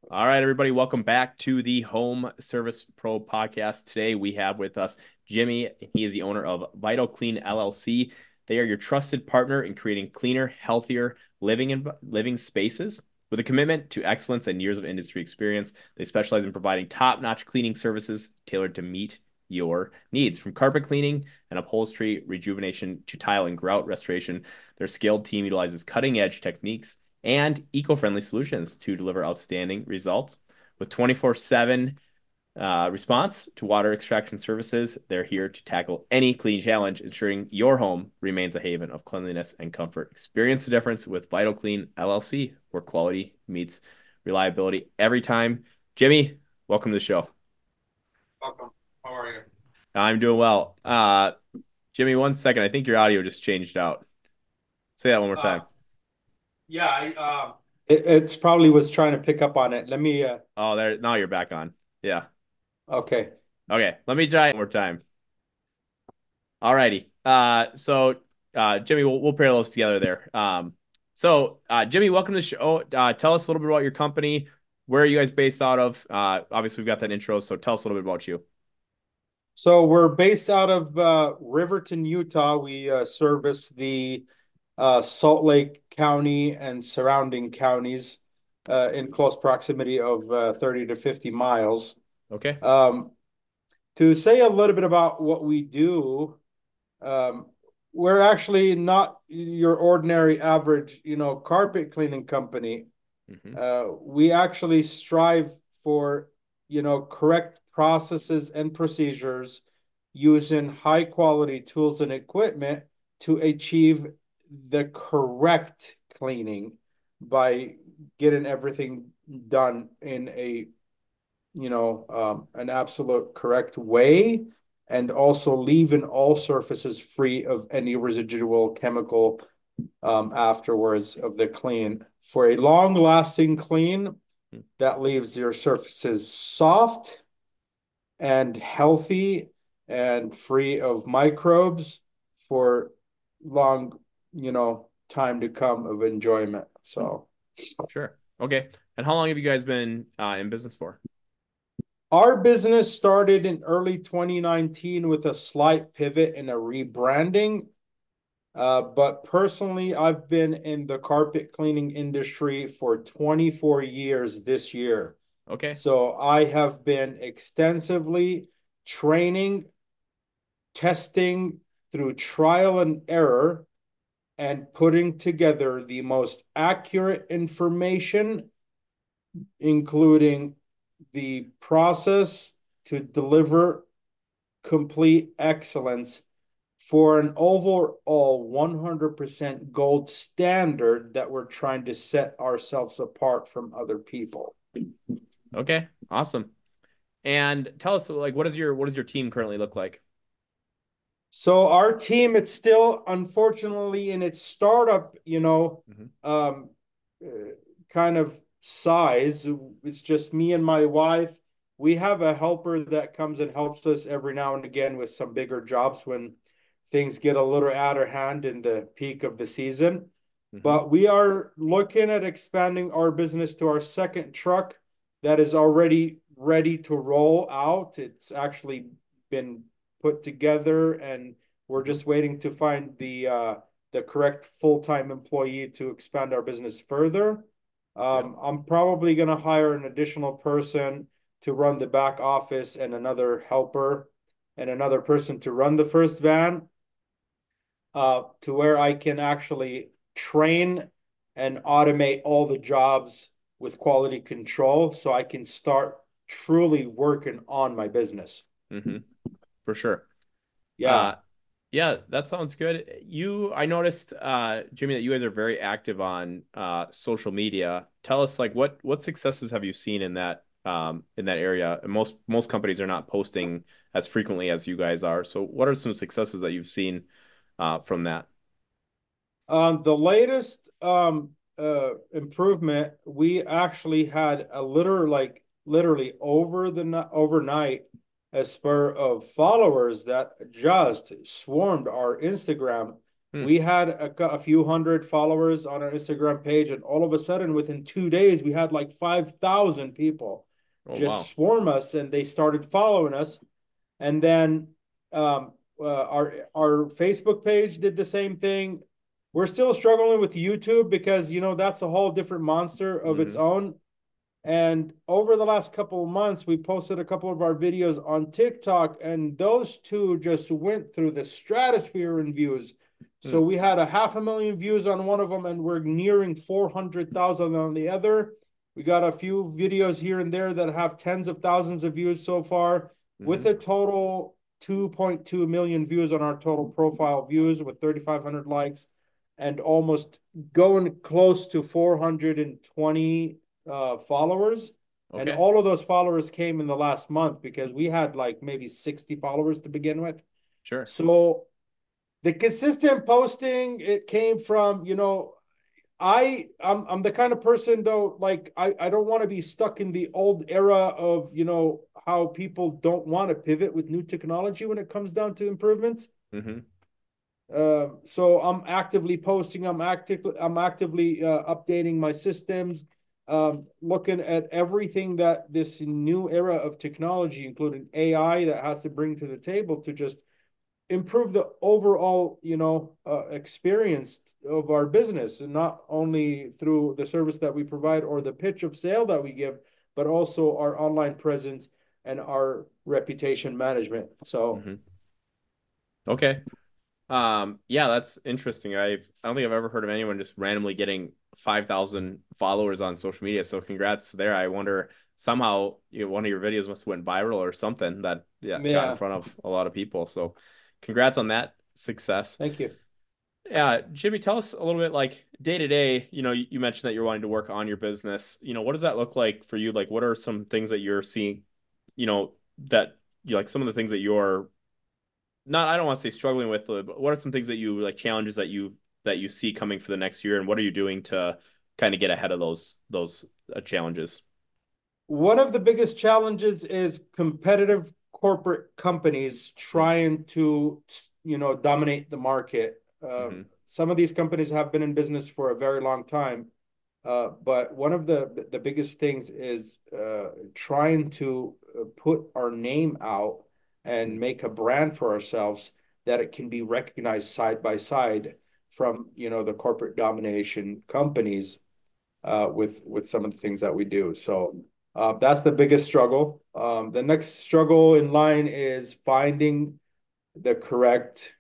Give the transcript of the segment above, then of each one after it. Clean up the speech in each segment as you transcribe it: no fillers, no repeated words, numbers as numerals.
All right, everybody, welcome back to the Home Service Pro podcast. Today we have with us Jimmy. He is the owner of Vital Clean LLC. They are your trusted partner in creating cleaner, healthier living spaces. With a commitment to excellence and years of industry experience, they specialize in providing top-notch cleaning services tailored to meet your needs. From carpet cleaning and upholstery rejuvenation to tile and grout restoration, their skilled team utilizes cutting-edge techniques and eco-friendly solutions to deliver outstanding results. With 24/7 response to water extraction services, they're here to tackle any clean challenge, ensuring your home remains a haven of cleanliness and comfort. Experience the difference with Vital Clean LLC, where quality meets reliability every time. Jimmy, welcome to the show. Welcome. How are you? I'm doing well. Jimmy, one second. I think your audio just changed out. Say that one more Uh, time. yeah, it's probably was trying to pick up on it. Let me Oh, there. Now you're back on. Yeah. okay. Okay. Let me try it one more time. Alrighty. Jimmy, we'll pair those together there. Jimmy, welcome to the show. Tell us a little bit about your company. Where are you guys based out of? Obviously, we've got that intro, so tell us a little bit about you. So we're based out of Riverton, Utah. We service the Salt Lake County and surrounding counties in close proximity of 30 to 50 miles. Okay. Um, to say a little bit about what we do, um, we're actually not your ordinary average, carpet cleaning company. Hmm. We actually strive for, correct processes and procedures using high quality tools and equipment to achieve the correct cleaning by getting everything done in an absolute correct way, and also leaving all surfaces free of any residual chemical afterwards of the clean for a long lasting clean that leaves your surfaces soft and healthy and free of microbes for long, time to come of enjoyment. So Sure. Okay. And how long have you guys been in business for? our business started in early 2019 with a slight pivot and a rebranding. But personally, I've been in the carpet cleaning industry for 24 years this year. Okay. So I have been extensively training, testing through trial and error, and putting together the most accurate information, including the process to deliver complete excellence for an overall 100% gold standard that we're trying to set ourselves apart from other people. Okay. Awesome. And tell us, like, what does your team currently look like? So our team, it's still unfortunately in its startup, Hmm. um, uh, kind of size. It's just me and my wife. We have a helper that comes and helps us every now and again with some bigger jobs when things get a little out of hand in the peak of the season. Hmm. But we are looking at expanding our business to our second truck that is already ready to roll out. It's actually been put together, and we're Hmm. just waiting to find the correct full-time employee to expand our business further. Yep. I'm probably going to hire an additional person to run the back office and another helper and another person to run the first van, to where I can actually train and automate all the jobs with quality control so I can start truly working on my business. Hmm. For sure. Yeah. Uh, yeah, that sounds good. I noticed, Jimmy, that you guys are very active on social media. Tell us, like, what successes have you seen in that area? And most companies are not posting as frequently as you guys are. So, what are some successes that you've seen from that? The latest improvement, we actually had a literally overnight a spur of followers that just swarmed our Instagram. Hmm. We had a few hundred followers on our Instagram page, and all of a sudden, within 2 days, we had like 5,000 people Oh, just wow. swarm us, and they started following us. And then our Facebook page did the same thing. We're still struggling with YouTube because that's a whole different monster of its Hmm. own. And over the last couple of months, we posted a couple of our videos on TikTok, and those two just went through the stratosphere in views. Hmm. So we had a 500,000 views on one of them, and we're nearing 400,000 on the other. We got a few videos here and there that have tens of thousands of views so far, with Hmm. a total 2.2 million views on our total profile views, with 3,500 likes, and almost going close to 420 followers. And Okay. all of those followers came in the last month because we had like maybe 60 followers to begin with. Sure. So the consistent posting, it came from, I'm the kind of person though, like I don't want to be stuck in the old era of, how people don't want to pivot with new technology when it comes down to improvements. Hmm. So I'm actively posting. I'm actively updating my systems. Looking at everything that this new era of technology, including AI, that has to bring to the table to just improve the overall, experience of our business, and not only through the service that we provide or the pitch of sale that we give, but also our online presence and our reputation management. So Hmm. Okay. Yeah, that's interesting. I don't think I've ever heard of anyone just randomly getting 5,000 followers on social media. So congrats there. I wonder somehow one of your videos must have went viral or something that yeah got in yeah, front of a lot of people. So congrats on that success. thank you. Yeah, Jimmy, tell us a little bit like day to day, you mentioned that you're wanting to work on your business. What does that look like for you? Like what are some things that you're seeing, that you like some of the things that you're not I don't want to say struggling with, but what are some things that you like challenges that you see coming for the next year, and what are you doing to kind of get ahead of those challenges? One of the biggest challenges is competitive corporate companies trying to, dominate the market. Mm-hmm. Some of these companies have been in business for a very long time, but one of the biggest things is trying to put our name out and make a brand for ourselves that it can be recognized side by side from, the corporate domination companies, with some of the things that we do. So that's the biggest struggle. The next struggle in line is finding the correct,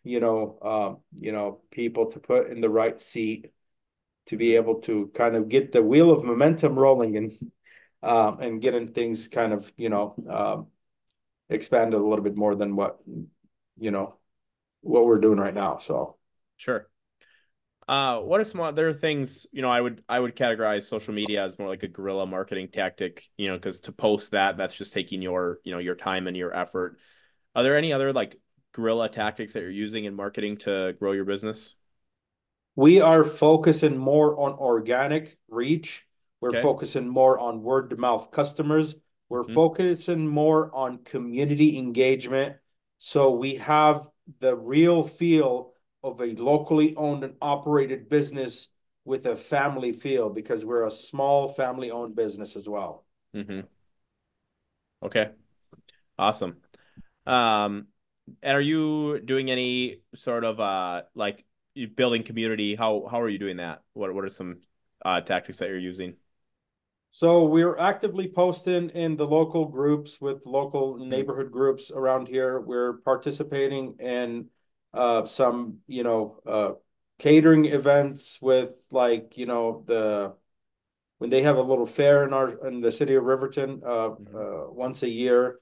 people to put in the right seat to be Mm-hmm. able to kind of get the wheel of momentum rolling, and getting things kind of, expanded a little bit more than you know what we're doing right now. So Sure. What are some other things, I would categorize social media as more like a guerrilla marketing tactic, because to post that's just taking your time and your effort. Are there any other like guerrilla tactics that you're using in marketing to grow your business? we are focusing more on organic reach. We're Okay. focusing more on word to mouth customers. We're Hmm. focusing more on community engagement. So we have the real feel of a locally owned and operated business with a family feel, because we're a small family owned business as well. Hmm. Okay. Awesome. Um, and are you doing any sort of like you building community? How are you doing that? What are some tactics that you're using? So we're actively posting in the local groups with local Hmm. neighborhood groups around here. We're participating in some, catering events with, like, the when they have a little fair in the city of Riverton, Hmm. once a year.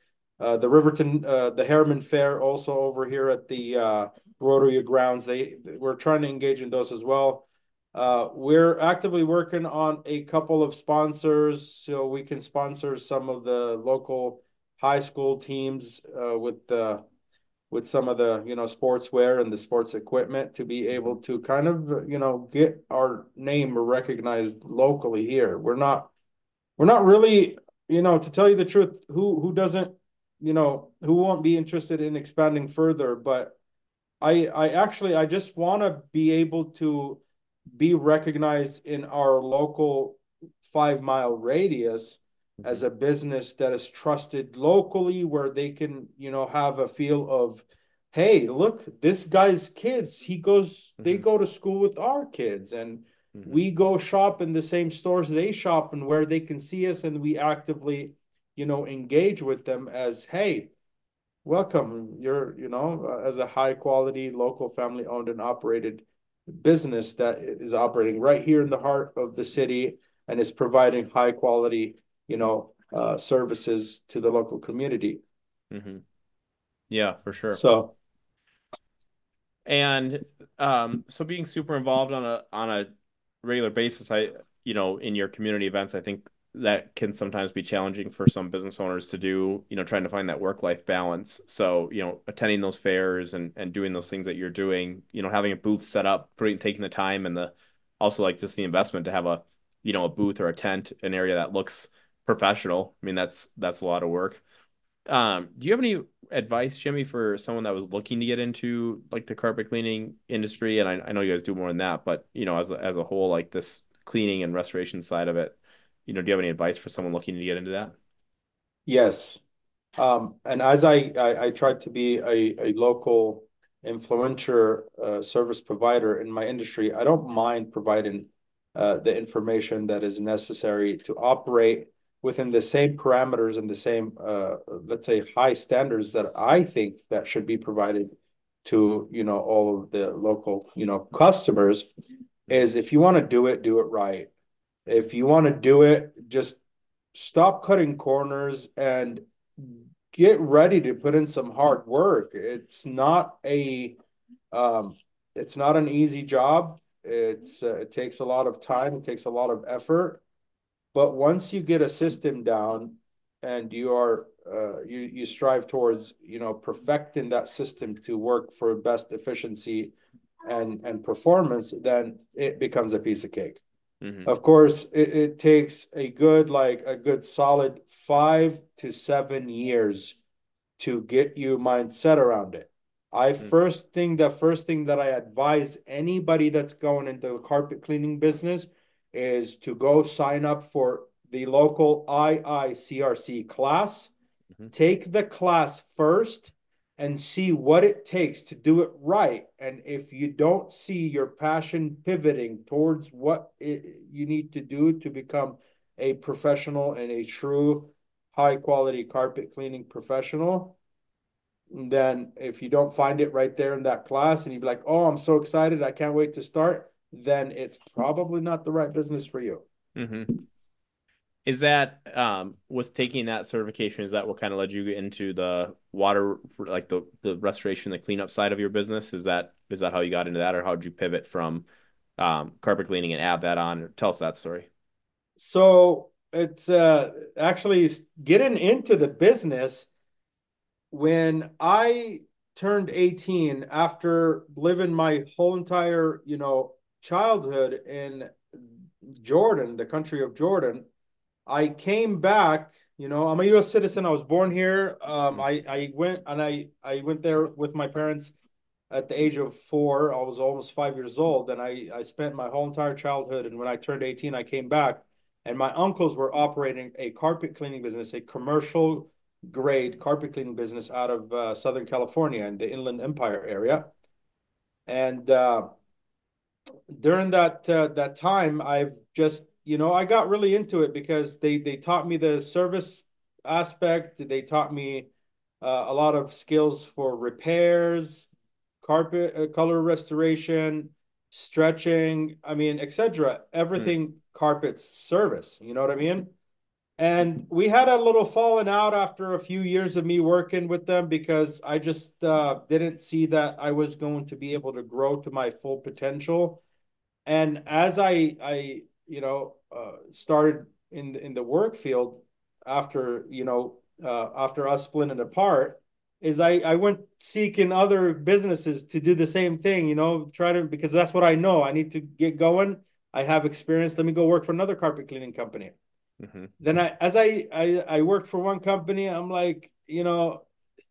The Harriman Fair also over here at the Rotary grounds. We're trying to engage in those as well. We're actively working on a couple of sponsors so we can sponsor some of the local high school teams, with some of the, sportswear and the sports equipment, to be Hmm. able to kind of, get our name recognized locally here. We're not really, to tell you the truth, who doesn't, who won't be interested in expanding further, but I just want to be able to be recognized in our local 5 mile radius as Mhm. a business that is trusted locally, where they can, have a feel of, hey, look, this guy's kids, they Mhm. go to school with our kids, and Mhm. we go shop in the same stores they shop in, where they can see us and we actively, engage with them as, hey, welcome. You're, as a high quality, local, family owned and operated business that is operating right here in the heart of the city and is providing high quality, services to the local community. Mhm. Yeah, for sure. So, And so being super involved on a regular basis, in your community events, I think that can sometimes be challenging for some business owners to do, trying to find that work-life balance. So, attending those fairs and doing those things that you're doing, having a booth set up, taking the time and the also like just the investment to have a booth or a tent, an area that looks professional. I mean, that's a lot of work. Do you have any advice, Jimmy, for someone that was looking to get into like the carpet cleaning industry? And I know you guys do more than that, but as a whole, like this cleaning and restoration side of it, do you have any advice for someone looking to get into that? yes. And as I tried to be a local influencer service provider in my industry, I don't mind providing the information that is necessary to operate within the same parameters and the same, let's say, high standards that I think that should be provided to, all of the local, customers. Hmm. Is if you want to do it right. If you want to do it, just stop cutting corners and get ready to put in some hard work. Um, it's not an easy job. It takes a lot of time. It takes a lot of effort. But once you get a system down and you strive towards, perfecting that system to work for best efficiency and performance, then it becomes a piece of cake. Hmm. Of course, it takes a good solid 5 to 7 years to get your mindset around it. The first thing that I advise anybody that's going into the carpet cleaning business is to go sign up for the local IICRC class. Hmm. Take the class first and see what it takes to do it right. And if you don't see your passion pivoting towards you need to do to become a professional and a true high quality carpet cleaning professional, then if you don't find it right there in that class and you'd be like, oh, I'm so excited, I can't wait to start, then it's probably not the right business for you. Hmm. Is that was taking that certification, is that what kind of led you into the water, like the restoration, the cleanup side of your business? Is that how you got into that, or how did you pivot from carpet cleaning and add that on? Tell us that story. So it's actually getting into the business when I turned 18 after living my whole entire, childhood in Jordan, the country of Jordan. I came back, I'm a US citizen. I was born here. I went there with my parents at the age of 4. I was almost 5 years old, and I spent my whole entire childhood. And when I turned 18, I came back, and my uncles were operating a carpet cleaning business, a commercial grade carpet cleaning business out of Southern California in the Inland Empire area. And during that time, I've just, I got really into it because they taught me the service aspect. They taught me a lot of skills for repairs, carpet color restoration, stretching. I mean, etc. Hmm. Everything carpets service. You know what I mean? And we had a little falling out after a few years of me working with them because I just didn't see that I was going to be able to grow to my full potential. And as I started in the work field after after us splitting apart, is I went seeking other businesses to do the same thing, try to, because that's what I know. I need to get going. I have experience. Let me go work for another carpet cleaning company. Hmm. Then I as I worked for one company, I'm like,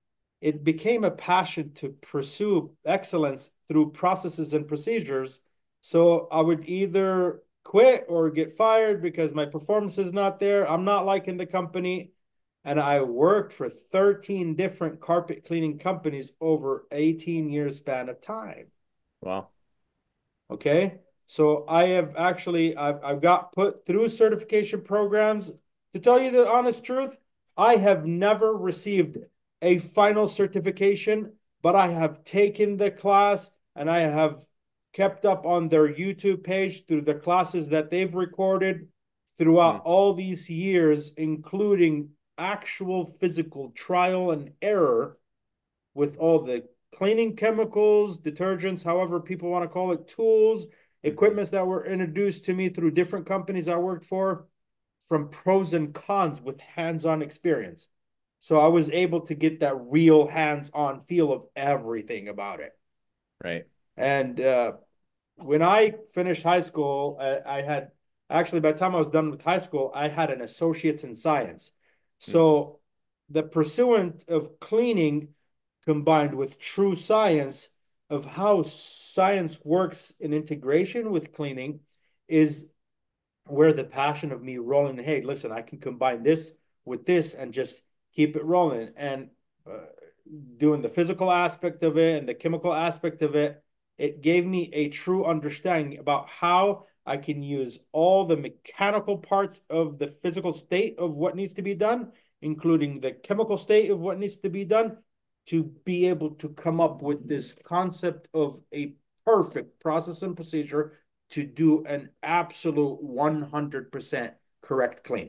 it became a passion to pursue excellence through processes and procedures. So I would either quit or get fired because my performance is not there. I'm not liking the company. And I worked for 13 different carpet cleaning companies over 18 years span of time. Wow. Okay. So I have actually I've got put through certification programs. To tell you the honest truth, I have never received a final certification, but I have taken the class and I have kept up on their YouTube page through the classes that they've recorded throughout all these years, including actual physical trial and error with all the cleaning chemicals, detergents, however people want to call it, tools, equipments that were introduced to me through different companies I worked for, from pros and cons with hands-on experience. So I was able to get that real hands-on feel of everything about it. Right. And when I finished high school, I had actually, by the time I was done with high school, I had an associate's in science. So the pursuant of cleaning combined with true science of how science works in integration with cleaning is where the passion of me rolling, hey, listen, I can combine this with this and just keep it rolling. And doing the physical aspect of it and the chemical aspect of it, it gave me a true understanding about how I can use all the mechanical parts of the physical state of what needs to be done, including the chemical state of what needs to be done, to be able to come up with this concept of a perfect process and procedure to do an absolute 100% correct clean.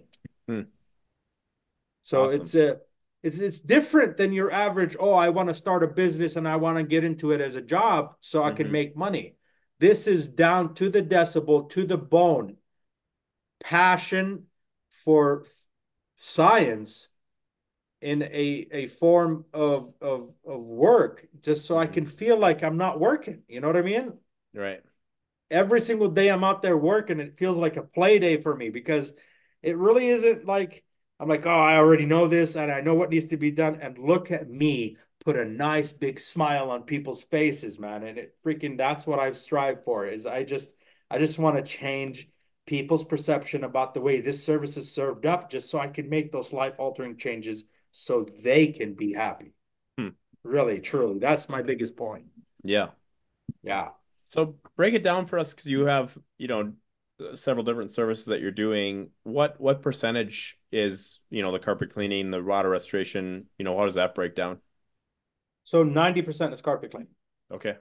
So Awesome. it's different than your average, oh, I want to start a business and I want to get into it as a job so I can make money. This is down to the decibel, to the bone. Passion for science in a form of work, just so I can feel like I'm not working. You know what I mean? Right. Every single day I'm out there working, it feels like a play day for me because it really isn't like I'm like, oh, I already know this and I know what needs to be done. And look at me put a nice big smile on people's faces, man. And it freaking that's what I've strived for is I just want to change people's perception about the way this service is served up just so I can make those life-altering changes so they can be happy. Really, truly. That's my biggest point. Yeah. Yeah. So break it down for us because you have, several different services that you're doing. What percentage is, the carpet cleaning, the water restoration, how does that break down? So 90% is carpet cleaning. Okay.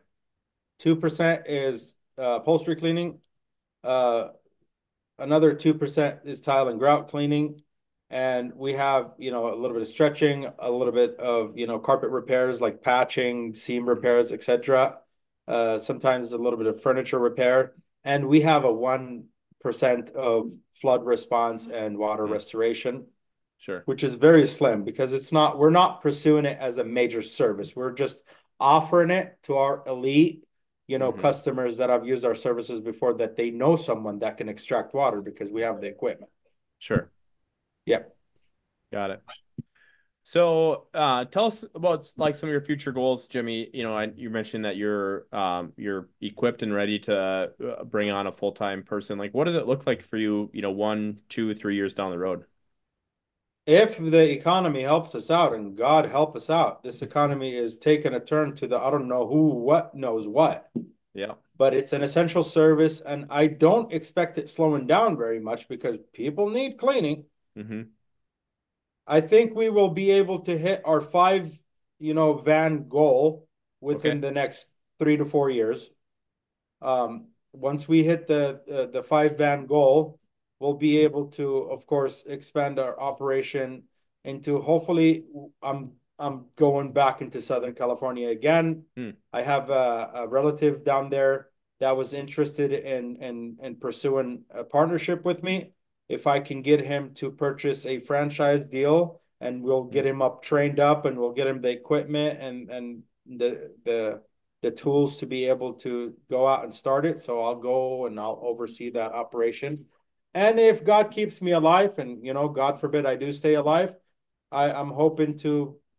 2% is upholstery cleaning. Another 2% is tile and grout cleaning. And we have, a little bit of stretching, a little bit of, carpet repairs like patching, seam repairs, etc. Sometimes a little bit of furniture repair. And we have a 1% of flood response and water restoration, Sure. which is very slim because we're not pursuing it as a major service. We're just offering it to our elite, customers that have used our services before that they know someone that can extract water because we have the equipment. Sure. Yep. Got it. So, tell us about like some of your future goals, Jimmy. You mentioned that you're equipped and ready to bring on a full-time person. Like, what does it look like for you, 1, 2, 3 years down the road? If the economy helps us out, and God help us out, this economy is taking a turn to the I don't know who, what knows what. Yeah. But it's an essential service, and I don't expect it slowing down very much because people need cleaning. I think we will be able to hit our 5, van goal within the next 3 to 4 years. Once we hit the 5 van goal, we'll be able to, of course, expand our operation into hopefully I'm going back into Southern California again. I have a relative down there that was interested in pursuing a partnership with me. If I can get him to purchase a franchise deal and we'll get him up trained up and we'll get him the equipment and the tools to be able to go out and start it. So I'll go and I'll oversee that operation. And if God keeps me alive and, God forbid I do stay alive, I'm hoping to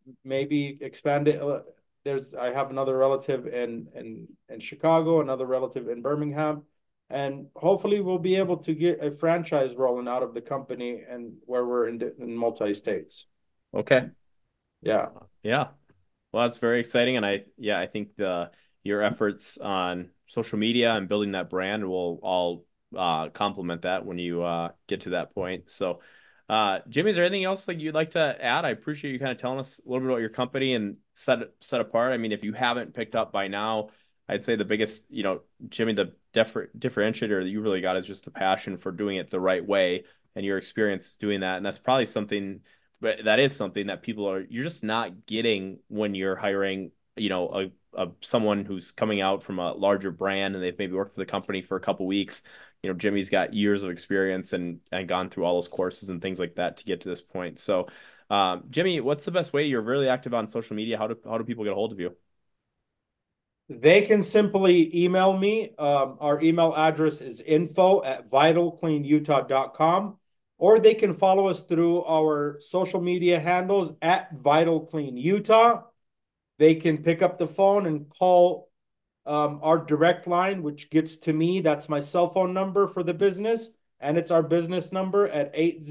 maybe expand it. I have another relative in Chicago, another relative in Birmingham, and hopefully we'll be able to get a franchise rolling out of the company and where we're in multi-states. Okay. Yeah. Yeah. Well, that's very exciting. And I think your efforts on social media and building that brand will all complement that when you get to that point. So, Jimmy, is there anything else like you'd like to add? I appreciate you kind of telling us a little bit about your company and set apart. I mean, if you haven't picked up by now, I'd say the biggest, Jimmy, the differentiator that you really got is just the passion for doing it the right way and your experience doing that. And that's probably something, but that is something that you're just not getting when you're hiring, someone who's coming out from a larger brand and they've maybe worked for the company for a couple weeks. Jimmy's got years of experience and gone through all those courses and things like that to get to this point. So, Jimmy, what's the best way? You're really active on social media. How do people get a hold of you? They can simply email me. Our email address is info@vitalcleanutah.com, or they can follow us through our social media handles at Vital Clean Utah. They can pick up the phone and call our direct line, which gets to me. That's my cell phone number for the business. And it's our business number at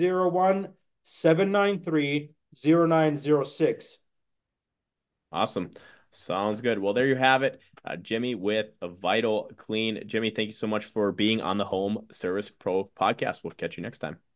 801-793-0906. Awesome. Sounds good. Well, there you have it. Jimmy with a Vital Clean. Jimmy, thank you so much for being on the Home Service Pro podcast. We'll catch you next time.